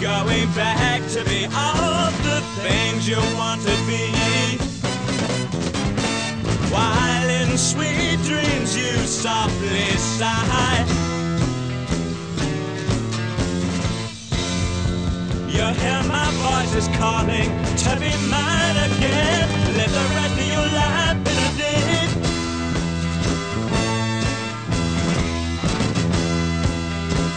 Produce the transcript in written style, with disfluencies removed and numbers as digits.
going back to be all the things you want to be. While in sweet dreams you softly sigh, you hear my voice is calling to be mine again. Let